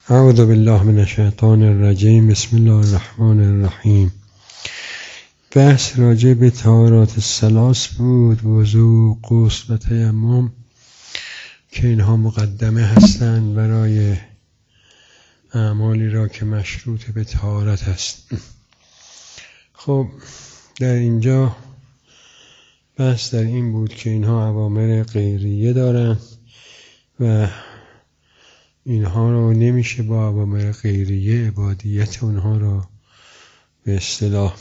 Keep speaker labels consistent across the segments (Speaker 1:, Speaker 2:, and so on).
Speaker 1: اعوذ بالله من الشیطان الرجیم. بسم الله الرحمن الرحیم. بحث راجع به طهارات الثلاث بود، وضو، غسل و تیمم، که اینها مقدمه هستند برای اعمالی را که مشروط به طهارت است. خب در اینجا بحث در این بود که اینها اوامر غیریه دارند و اینها رو نمیشه با اوامر غیریه عبادیت اونها رو به اصطلاح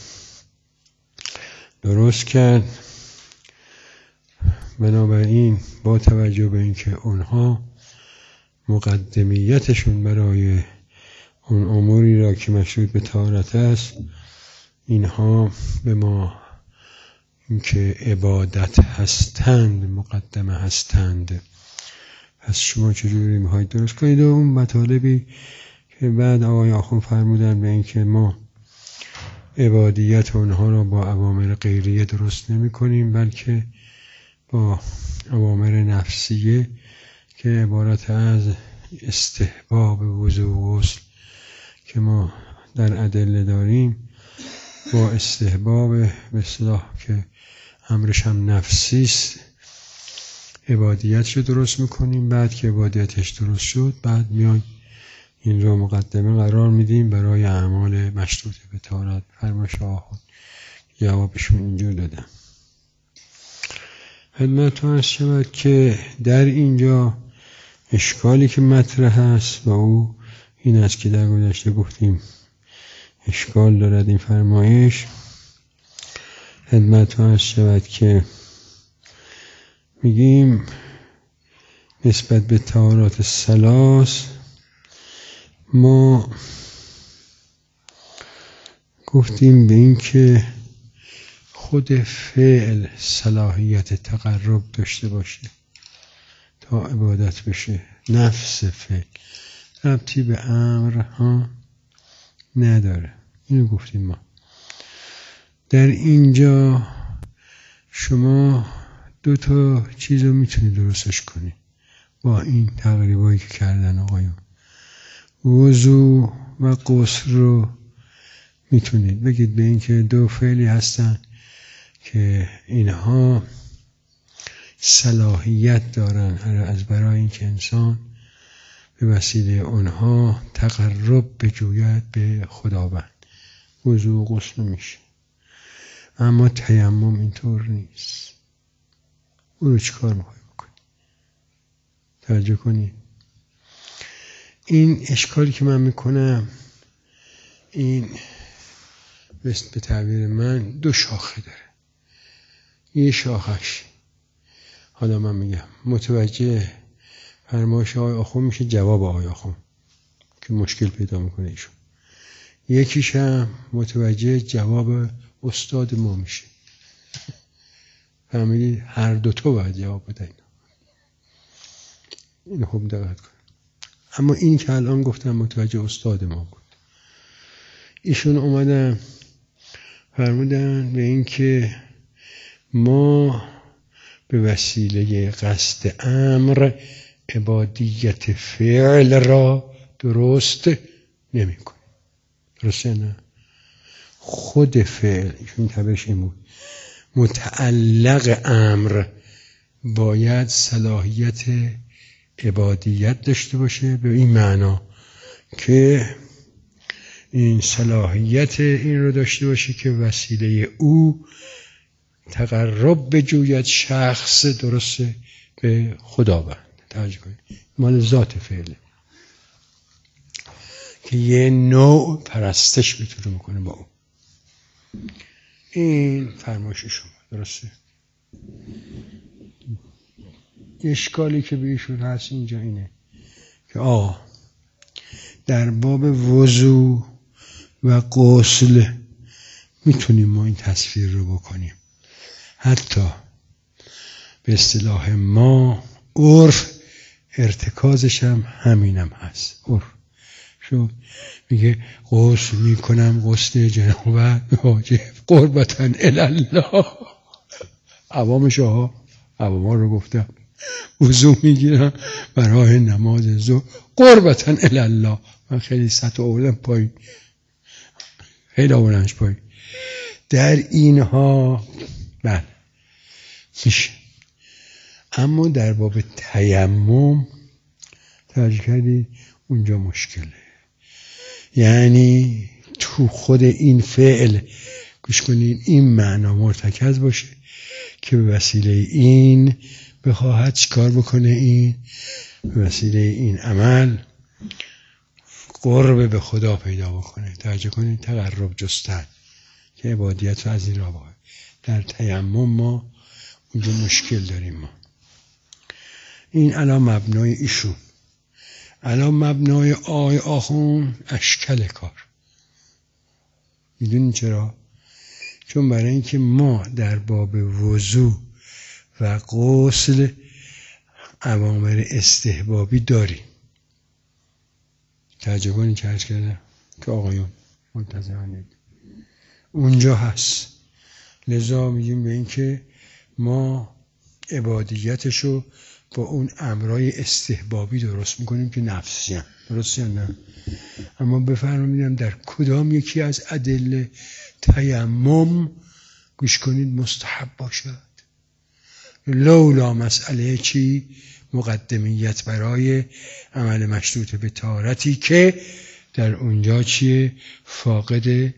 Speaker 1: درست کرد. بنابراین با توجه به اینکه اونها مقدمیتشون برای اون اموری را که مشروط به طهارت است، اینها به ما اینکه عبادت هستند مقدمه هستند. پس شما چجوری میخواید درست کنید؟ و اون مطالبی که بعد آقای آخوند فرمودن به اینکه ما عبادیت اونها را با اوامر غیریه درست نمی کنیم، بلکه با اوامر نفسیه که عبارت از استحباب وضو و غسل که ما در ادله داریم، با استحباب به اصطلاح که امرش هم نفسی است عبادیتش رو درست میکنیم. بعد که عبادیتش درست شد، بعد میایم این رو مقدمه قرار میدیم برای اعمال مشروط به طهارت. فرمایش آخوند جوابشون اینجور دادم. خدمتتون عرض شود که در اینجا اشکالی که مطرح است و او این است که در گذشته گفتیم اشکال دارد این فرمایش. خدمتتون عرض شود که میگیم نسبت به طهارات الثلاث ما گفتیم به این که خود فعل صلاحیت تقرب داشته باشه تا عبادت بشه. نفس فعل ربطی به امر نداره. اینو گفتیم ما. در اینجا شما دو تا چیز رو میتونید درستش کنید با این تقریبایی که کردن آقایون. وضو و غسل رو میتونید بگید به این که دو فعلی هستن که اینها صلاحیت دارن از برای اینکه انسان به وسیله اونها تقرب بجوید به خداوند. وضو و غسل میشه. اما تیمم اینطور نیست. او رو چی کار میخوای بکنی؟ توجه کنی. این اشکالی که من میکنم این به تعبیر من دو شاخه داره. یه شاخش حالا من میگم متوجه فرمایش آقای آخوند میشه، جواب آقای آخوند که مشکل پیدا میکنه ایشون. یکیش هم متوجه جواب استاد ما میشه. فهمیدید؟ هر دوتا باید جواب بدن. این خوب دقت کن. اما این که الان گفتم متوجه استاد ما بود. ایشون اومدن فرمودن به این که ما به وسیله قصد امر عبادیت فعل را درست نمی کنیم. درسته نه؟ خود فعل ایشون تعبیرش این بود. متعلق امر باید صلاحیت عبادیت داشته باشه، به این معنا که این صلاحیت این رو داشته باشه که وسیله او تقرب بجوید شخص درسته به خداوند. توجه کنید. مال ذات فعله که یه نوع پرستش میتونه میکنه با او. این فرمایش شما درسته. اشکالی که به ایشون هست اینجا اینه که در باب وضو و غسل میتونیم ما این تصویر رو بکنیم. حتی به اصطلاح ما عرف ارتکازش هم همینم هست. عرف شو میگه غسل میکنم، غسل جنابت واجب قربتن الله. عوامش عوام رو گفتم وضو میگیرم برای نماز ظهر قربتاً الی الله. من خیلی سطح آوردم پایین، خیلی آوردمش پایین. در اینها بله میشه. اما در باب تیمم توجه کردید اونجا مشکله. یعنی تو خود این فعل گوش کنید این معنا مرتکز باشه که به وسیله این بخواهد چیکار بکنه، این به وسیله این عمل قرب به خدا پیدا بکنه. توجه کنید تقرب جستن که عبادیت رو از این راه بکنه. در تیمم ما اونجا مشکل داریم. ما این الان مبنای ایشون، الان مبنای آقای آخون اشکال کار. میدونین چرا؟ چون برای اینکه ما در باب وضو و غسل اوامر استحبابی داریم. توجه کنید چه عرض کردم که آقایون منتظرانید اونجا هست. لذا میگیم به این که ما عبادیتشو با اون امرای استحبابی درست میکنیم که نفسی هم. درست یا نه؟ اما بفرمایید در کدام یکی از ادله تیمم گوش کنید مستحب باشد؟ لولا مسئله چی؟ مقدمیت برای عمل مشروط به طهارتی که در اونجا چیه؟ فاقد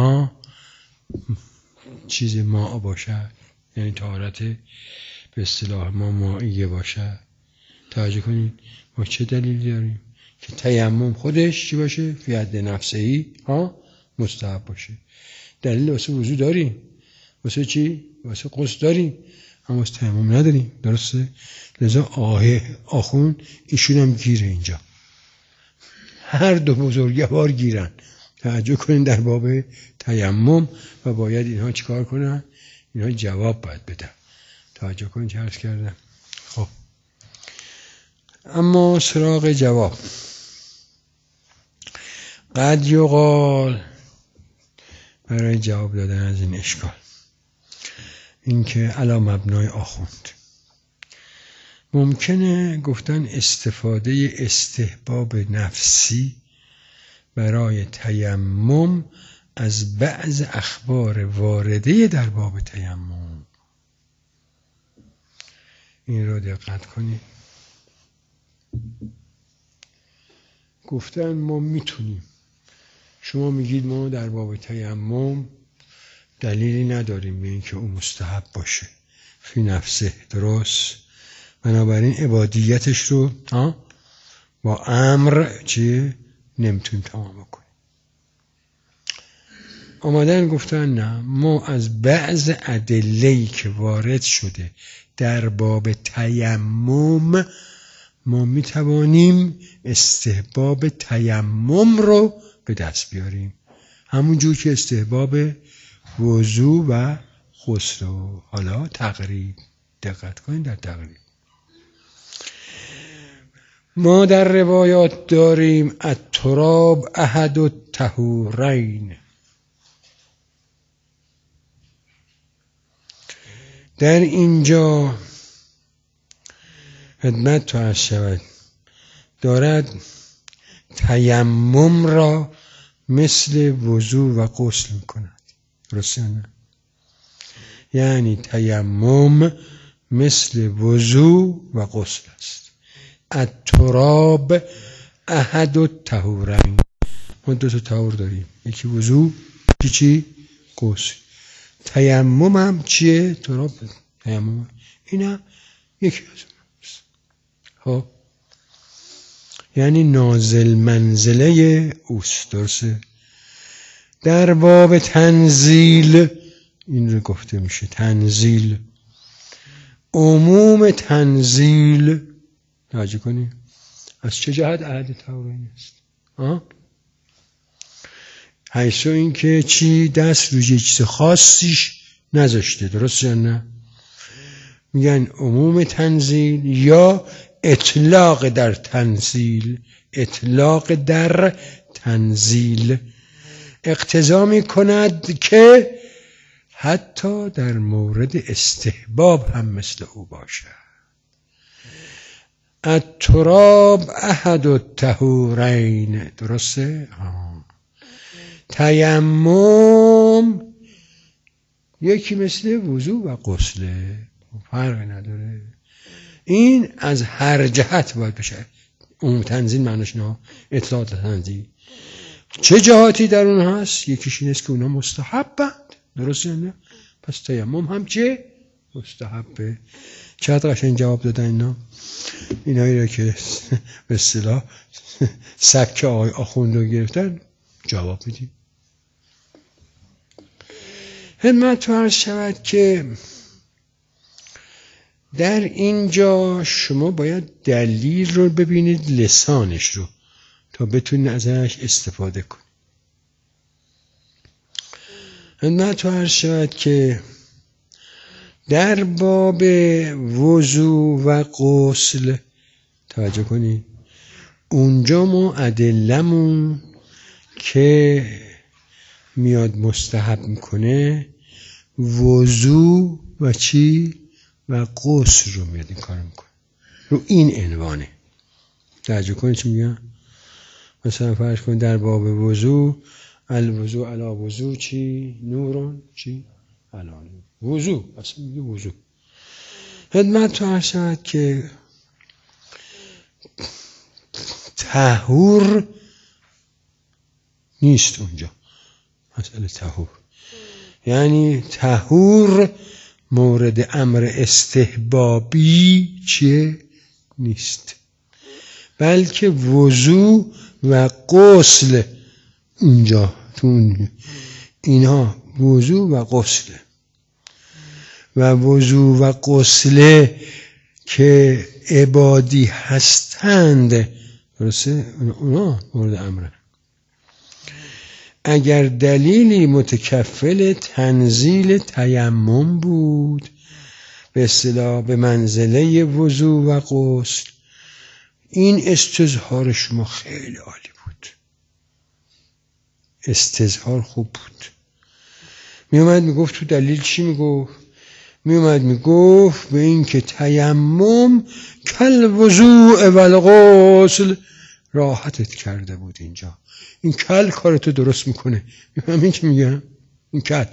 Speaker 1: چیز ماء باشد، یعنی طهارت به اصطلاح ما مائیه باشد. توجه کنید ما چه دلیلی داریم که تیمم خودش چی باشه؟ فی حد نفسه‌ای مستحب باشه. دلیل واسه وضو داریم، واسه چی؟ واسه غسل داریم، اما واسه تیمم نداریم. درسته؟ لذا آخون ایشون هم گیره اینجا. هر دو بزرگوار گیرن. توجه کنین در باب تیمم و باید اینها چیکار کنن؟ اینها جواب باید بدن. توجه کنین چه عرض کردم. خب اما سراغ جواب. قد یقال برای جواب دادن از این اشکال این که علی مبنای آخوند ممکنه گفتن استفاده استحباب نفسی برای تیمم از بعض اخبار وارده در باب تیمم. این رو دقت کنید. گفتن ما میتونیم، شما میگید ما در باب تیمم دلیلی نداریم به اینکه اون مستحب باشه فی نفسه. درست؟ بنابراین عبادیتش رو با امر چیه؟ نمیتونیم تمام بکنیم. آمدن گفتن نه، ما از بعض ادله‌ای که وارد شده در باب تیمم ما میتوانیم استحباب تیمم رو به دست بیاریم، همون جور که استحباب وضو و غسل. حالا تقریب دقت کنید در تقریب ما در روایات داریم التراب احد الطهورین. در اینجا خدمت تو عرض شود دارد تیمم را مثل وضو و غسل میکند. درسته نه؟ یعنی تیمم مثل وضو و غسل است. التراب احد الطهورین. ما دو تا طهور داریم، یکی وضو، یکی چی؟ غسل. تیمم هم چیه؟ تراب. تیمم اینم یکی از اوناست. خب یعنی نازل منزله اوست. درسته؟ در باب تنزیل این رو گفته میشه تنزیل. عموم تنزیل توجه کنید از چه جهت احد طهورین است؟ حیث این که چی؟ دست روی چیز خاصیش نذاشته. درست یا نه؟ میگن عموم تنزیل یا اطلاق در تنزیل. اطلاق در تنزیل اقتضا میکند که حتی در مورد استحباب هم مثل او باشد. التراب احد الطهورین. درسته؟ تیمم یکی مثل وضو و غسله، فرقی نداره. این از هر جهت باید بشه. اون تنزیل معناش نه اطلاعات تنزیل. چه جهاتی در اون هست؟ یکیش این است که اونا مستحبند. درسته نه؟ پس تیمم هم چه؟ مستحبه. چقدر قشنگ جواب دادن اینا. اینایی را که به اصطلاح سکه آقای آخوند رو گرفتن جواب میدیم. خدمت عرض شود که در اینجا شما باید دلیل رو ببینید، لسانش رو، تا بتونید ازش استفاده کنید. خدمت عرض شود که در باب وضو و غسل توجه کنید، اونجا ما ادلمون که میاد مستحب میکنه وضو و چی؟ و غسل رو میاد این کار میکنه. رو این عنوانه. توجه کنید چی میگم؟ مثلا فرض کنید در باب وضو، الوضو علی وضو چی؟ نورون چی؟ علی وضو. اصلا میگه وضو. خدمت تو عرض شود که طهور نیست اونجا. مسئله طهور یعنی طهور مورد امر استحبابی چیه؟ نیست، بلکه وضو و غسل اونجا تو اینها وضو و غسل و وضو و غسل که عبادی هستند. درسته؟ اونا مورد امره. اگر دلیلی متکفل تنزیل تیمم بود، به اصطلاح به منزله وضو و غسل، این استظهار شما خیلی عالی بود. استظهار خوب بود. می اومد میگفت تو دلیل چی میگفت؟ می اومد میگفت به این که تیمم کل وضوء و الغسل راحتت کرده بود. اینجا این کل کارتو درست میکنه. همین که میگم این کل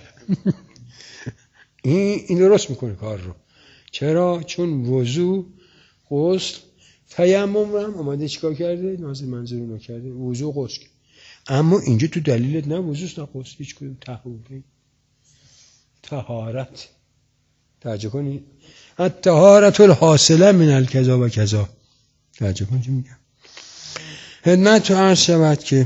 Speaker 1: این درست میکنه کار رو. چرا؟ چون وضو غسل تیمم رو هم اومده چیکار کرده؟ نازل منظور رو کرده وضو غسل. اما اینجا تو دلیلت نه وضوست نه غسل، هیچ کدوم طهارت. توجه کنید، الطهارت الحاصله من الکذا و کذا. توجه کنید چی میگم. خدمت تو عرض شود که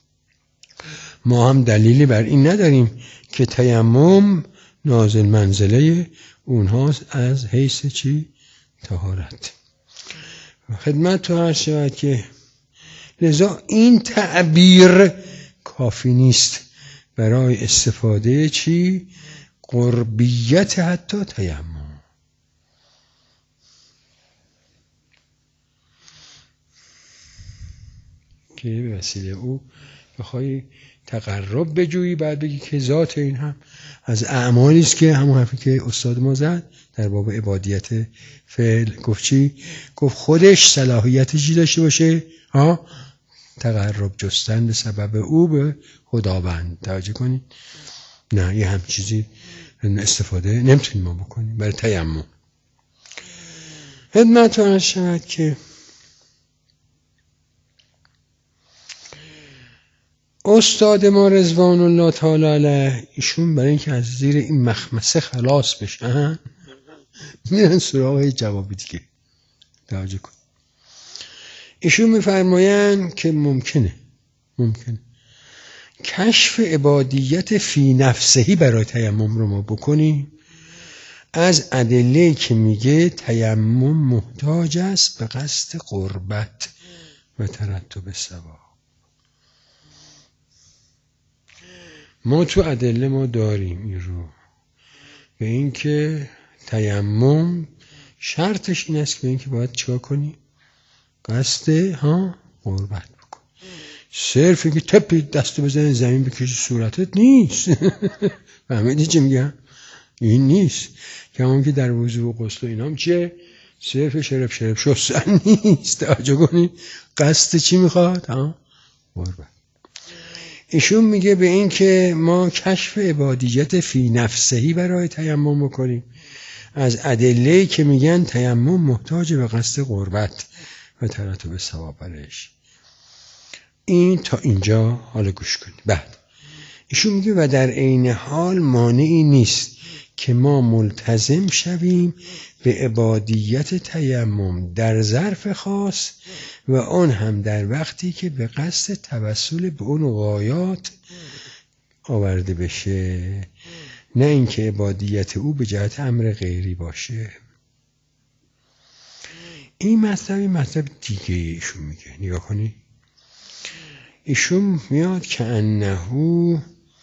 Speaker 1: ما هم دلیلی بر این نداریم که تیمم نازل منزله اونهاست از حیث چی؟ طهارت. خدمت تو عرض شود که لذا این تعبیر کافی نیست برای استفاده چی؟ قربیت حتی تیمم. که به وسیله او بخوای تقرب بجویی، بعد بگی که ذات این هم از اعمالی است که همون حرفی که استاد ما زد در باب عبادیت فعل. گفت چی؟ گفت خودش صلاحیت چی داشته باشه؟ تقرب جستن به سبب او به خداوند. توجه کنید. نه یه هم چیزی استفاده نمیتونیم ما بکنیم برای تیمم. خدمت عرض شود که استاد ما رضوان الله تعالی علیه، ایشون برای اینکه از زیر این مخمسه خلاص بشن میرن سراغ جوابی دیگه. توجه کن. ایشون میفرمایند که ممکنه کشف عبادیت فی نفسهی برای تیمم رو ما بکنیم از ادله که میگه تیمم محتاج است به قصد قربت و ترتب ثواب. ما تو ادله ما داریم این رو، به این که تیمم شرطش این است که این که باید چیکار کنی؟ قصد قربت بکن. صرف این که تپی دستو بزنی زمین بکشی صورتت نیست. فهمیدی چی میگم؟ این نیست. که همون که در وضو و غسل و اینام چیه؟ صرف شرب شستن نیست. توجه کنید قصد چی میخواد؟ قربت. ایشون میگه به این که ما کشف عبادیت فی نفسهی برای تیمم بکنیم از ادله‌ای که میگن تیمم محتاج به قصد قربت و ترتب ثواب برش. این تا اینجا حالا گوش کنید. بعد ایشون میگه و در عین حال مانعی نیست که ما ملتزم شویم به عبادیت تیمم در ظرف خاص و آن هم در وقتی که به قصد توسل به اون غایات آورده بشه، نه اینکه عبادیت او به جهت امر غیری باشه. این مطلب دیگه ایشون میگه. نگاه کنی ایشون میاد که انهو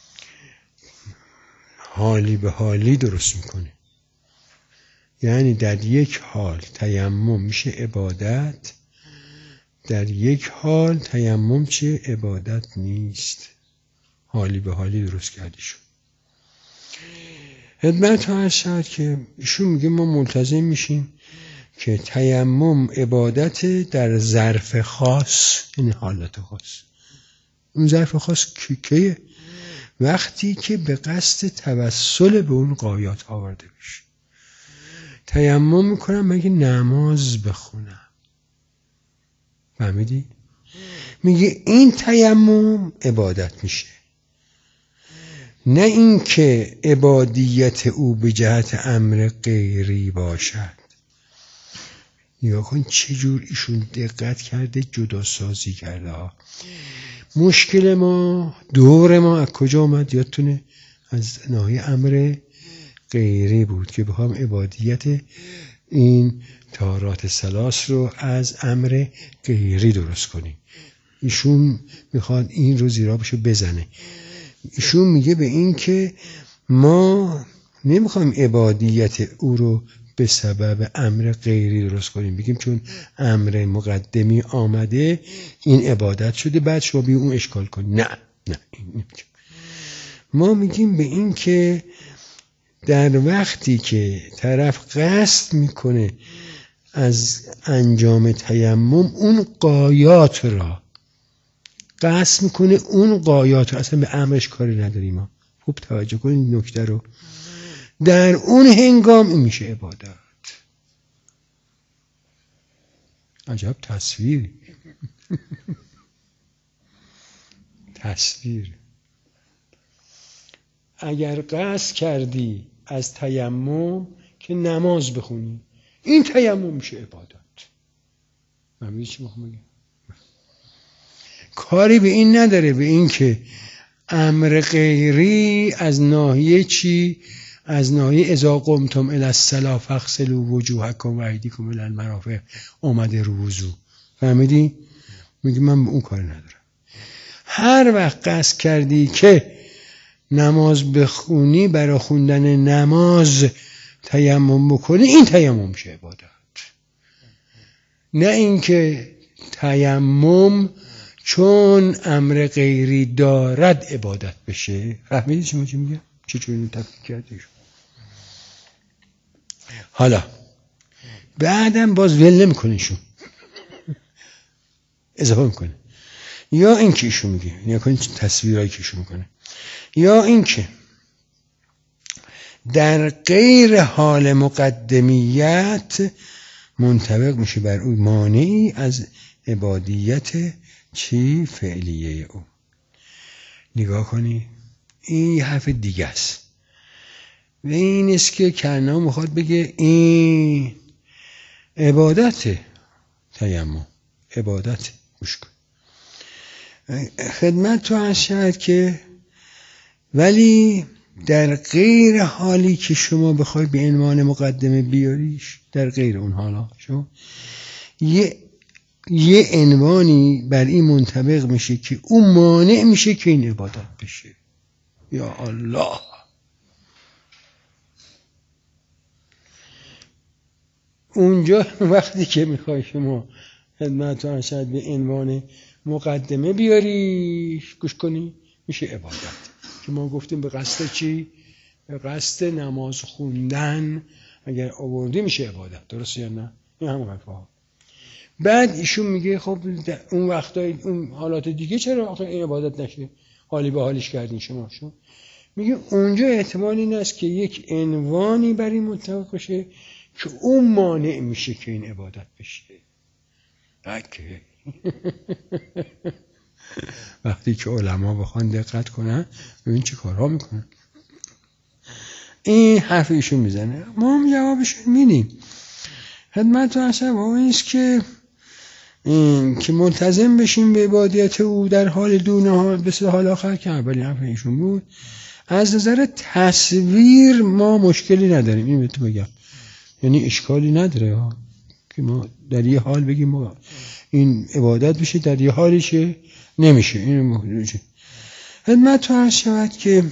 Speaker 1: حالی به حالی درست میکنه. یعنی در یک حال تیمم میشه عبادت، در یک حال تیمم چه عبادت نیست. حالی به حالی درست کرده شد. خدمت ها شد که ایشون میگه ما ملتزم میشیم که تیمم عبادت در ظرف خاص، این حالت خاص. اون ظرف خاص کیه؟ وقتی که به قصد توسل به اون غایات آورده بشه. تیمم میکنم مگه نماز بخونم. فهمیدی؟ میگه این تیمم عبادت میشه، نه اینکه عبادیت او به جهت امر غیری باشد. نگاه کن چجور ایشون دقت کرده، جدا سازی کرده ها. مشکل ما، دور ما از کجا آمد؟ یادتونه از ناحیه امر غیری بود که بخوام عبادیت این طهارات ثلاث رو از امر غیری درست کنیم. ایشون میخواد این رو زیرا بشه بزنه. ایشون میگه به این که ما نمیخوایم عبادیت او رو به سبب امر غیری درست کنیم، بگیم چون امر مقدمی آمده این عبادت شده بعد شما بیا اون اشکال کن. نه ما میگیم به این که در وقتی که طرف قصد میکنه از انجام تیمم اون غایات را قصد میکنه، اون غایات را، اصلا به امرش کاری نداریم ما. خوب توجه کنید این نکته رو. در اون هنگام این میشه عبادت. عجب تصویر. تصویر. اگر قصد کردی از تیمم که نماز بخونی، این تیمم میشه عبادت. من چی میخوام بگم؟ کاری به این نداره، به این که امر غیری از ناحیه چی؟ از ناحیه اذا قمتم الی الصلاة فاغسلوا وجوهکم و ایدیکم الی المرافق اومده رو وضو. فهمیدی؟ میگه من به اون کاری ندارم. هر وقت قصد کردی که نماز بخونی، برای خوندن نماز تیمم بکنی، این تیمم میشه عبادت. نه اینکه تیمم چون امر غیری دارد عبادت بشه. فهمیدی چی میگم؟ چطور اینو تفکیک کردی؟ حالا بعدم باز ول نمیکنه شون، اضافه میکنه. یا این که ایشون میگه، یا کنید تصویرایی که ایشون میکنه، یا این که در غیر حال مقدمیت منطبق میشه بر او مانعی از عبادیت چی؟ فعلیه او. نگاه کنی این یه حرف دیگه است و این است که کرنا میخواد بگه این عبادت تیمم، عبادت. گوش کن خدمت تو هست شاید که ولی در غیر حالی که شما بخوای به عنوان مقدمه بیاریش، در غیر اون حالا شما یه عنوانی بر این منطبق میشه که اون مانع میشه که این عبادت بشه. یا الله، اونجا وقتی که میخوای شما خدمت ارشد به عنوان مقدمه بیاریش، گوش کنی، میشه عبادت که ما گفتیم به قصد چی؟ به قصد نماز خوندن اگر آوردی میشه عبادت. درسته یا نه؟ این هم حرفا. بعد ایشون میگه خب اون وقتای اون حالات دیگه چرا آخه این عبادت نشه؟ حالی به حالش کردین شما. میگه اونجا احتمال این است که یک عنوانی بر این متفق باشه که اون مانع میشه که این عبادت بشه. بکه وقتی که علما بخوان دقت کنن ببین چه کارها میکنن. این حرف ایشون میزنه، ما هم جوابشون میدیم. خدمت اصلا این است که ملتزم بشیم به عبادت او در حال دونه حال به حال آخر که اولی حرف ایشون بود. از نظر تصویر ما مشکلی نداریم، این بهتون بگم، یعنی اشکالی نداره که ما در یه حال بگیم ما این عبادت بشه، در یه حالی چه نمیشه. این موضوعه. خدمت تو عرض شود که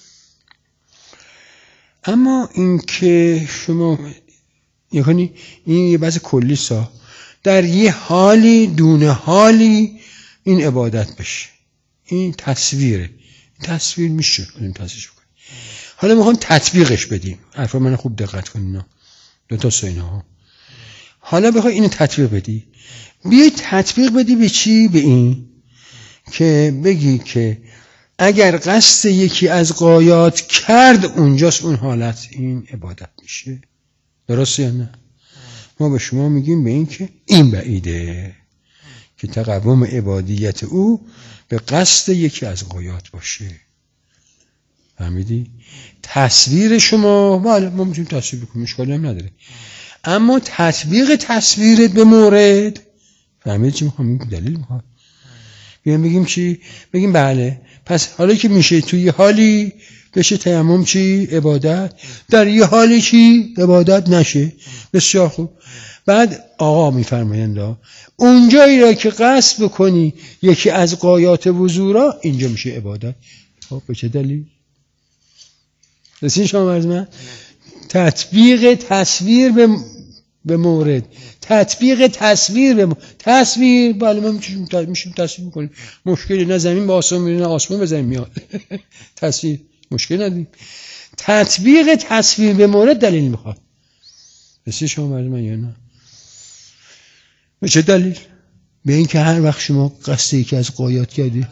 Speaker 1: اما این که شما یعنی این یه بحث کلی سا در یه حالی دونه حالی این عبادت بشه، این تصویره. تصویر میشه کنیم تصویرش بکنیم. حالا میخوام تطبیقش بدیم. حرفا من خوب دقت کنین، دو تا سه اینا. حالا بخوای اینو تطبیق بدی، بیای تطبیق بدی به چی؟ به این که بگی که اگر قصد یکی از غایات کرد اونجاست اون حالت این عبادت میشه. درسته یا نه؟ ما به شما میگیم به این که این بعیده که تقوم عبادیت او به قصد یکی از غایات باشه. فهمیدی؟ تصویر شما بله ما میتونیم تصویر بکنیم، اشکالی هم نداره، اما تطبیق تصویرت به مورد، فهمیدی چی میخوام؟ دلیل میخوام بیان بگیم چی؟ بگیم بله پس حالا که میشه توی یه حالی بشه تیمم چی؟ عبادت، در یه حالی چی؟ عبادت نشه. بسیار خوب. بعد آقا میفرمایند اونجایی را که قصد بکنی یکی از غایات وضو را، اینجا میشه عبادت. خب به چه دلیل؟ رسین شما از من تطبیق تصویر به مورد، تطبیق تصویر به تصویر. بله ما میشیم تصویر میکنیم، مشکلی نه زمین به آسمان میره نه آسمان به زمین میاد. تصویر مشکل نداریم. تطبیق تصویر به مورد دلیل میخواد. رسید شما از من یا نه؟ به چه دلیل؟ به این که هر وقت شما قصد یکی از غایات کردی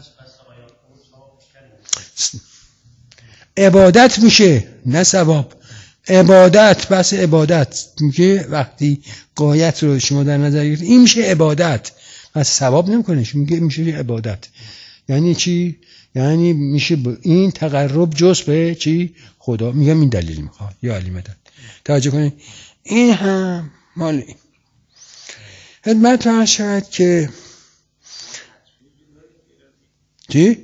Speaker 1: عبادت میشه نه ثواب. عبادت بس عبادت میگه وقتی غایت رو شما در نظر گرفتید این میشه عبادت، پس ثواب نمیکنه، میگه میشه عبادت. یعنی چی؟ یعنی میشه این تقرب جز به چی؟ خدا. میگم این دلیل میخواد یا علی مدد. توجه کنید این هم مال این. خدمت عرض شود که چی؟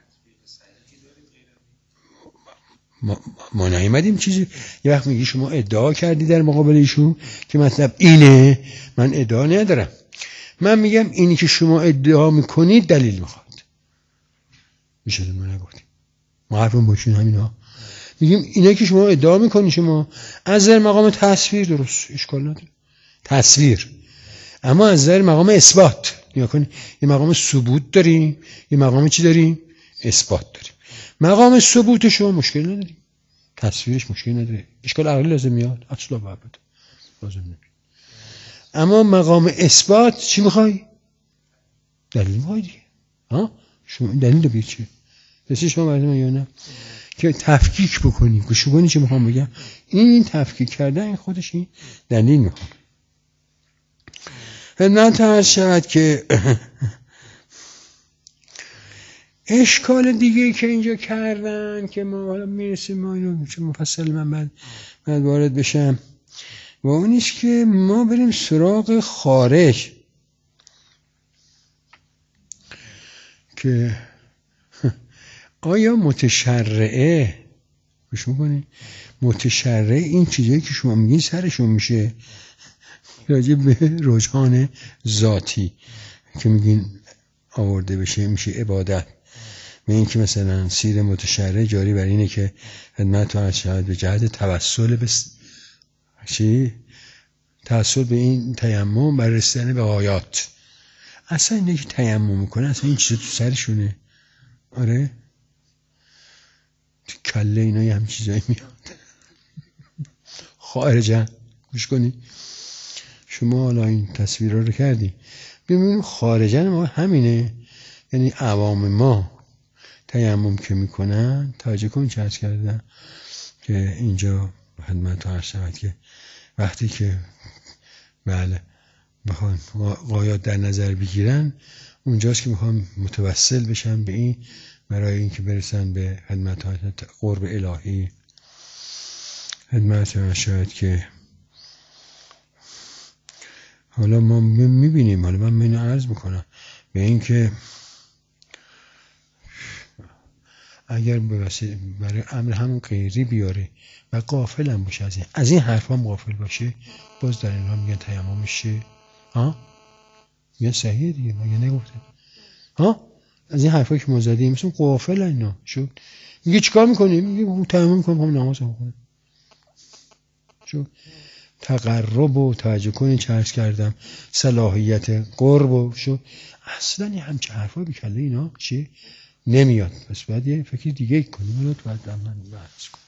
Speaker 1: ما نیومدیم چیزی. یه وقت میگی شما ادعا کردی در مقابل ایشون که مطلب اینه، من ادعا ندارم. من میگم اینی که شما ادعا میکنید دلیل میخواد. میشه ما نگفتیم. ما حرفمون باشین همینا. میگیم اینه که شما ادعا میکنی شما از در مقام تصویر درست اشکال نداره. تصویر. اما از در مقام اثبات نیا کنی. یه مقام ثبوت داریم، یه مقام چی داریم؟ اثبات داریم. مقام ثبوت شما مشکل نداریم، تصویرش مشکل نداره، اشکال عقلی لازم میاد اصلا باید لازم نمیاد. اما مقام اثبات چی میخوای؟ دلیل میخوای دیگه. شما دلیل بگید چیه؟ رسید شما مردم یا نه که تفکیک بکنی. گوش کنی چی میخوام بگم؟ این تفکیک کردن این خودش این دلیل میخوام. خدمت عرض شود که اشکال دیگه که اینجا کردن که ما حالا میرسیم ما اینو چه مفصل من بعد وارد بشم و اونیش که ما بریم سراغ خارج که آیا متشرعه گوش میکنی؟ متشرعه این چیزایی که شما میگین سرشون میشه راجع به رجحان ذاتی که میگین آورده بشه میشه عبادت. به این که مثلا سیر متشرع جاری بر اینه که خدمت عرض شود به جهت توسل به چی؟ توسل به این تیمم بر رسیدن به غایات. اصلا اینه که تیمم میکنه اصلا این چیزا تو سرشونه. آره تو کله اینا یه هم چیزایی میاد خارجن. گوش کنی که ما حالا این تصویر رو کردیم ببینیم خارجن ما همینه، یعنی عوام ما تیمم که میکنن، توجه کن چه عرض کردن که اینجا خدمت عرض شود که وقتی که بله بخوان غایات در نظر بگیرن، اونجاست که میخوان متوسل بشن به این برای اینکه برسن به خدمت قرب الهی. خدمت شاید که حالا ما میبینیم، حالا من اینو عرض میکنم به این که اگر برای امر همون غیری بیاره و غافل هم باشه از این حرف هم غافل باشه، باز در این ها میگن تیممش شه. میگن صحیحه دیگه، مگه نگفته از این حرفایی که ما زدیم مثلا غافل اینا شد. میگه چیکار میکنی؟ میگه تیمم میکنم هم نماز بخونم. شد تقرب و توجه کنین چه عرض کردم صلاحیت قرب و شد اصلا یه همچه حرفا بکله اینا چه نمیاد. پس باید یه فکر دیگه کنیم. حالا تو باید من بحث کنم.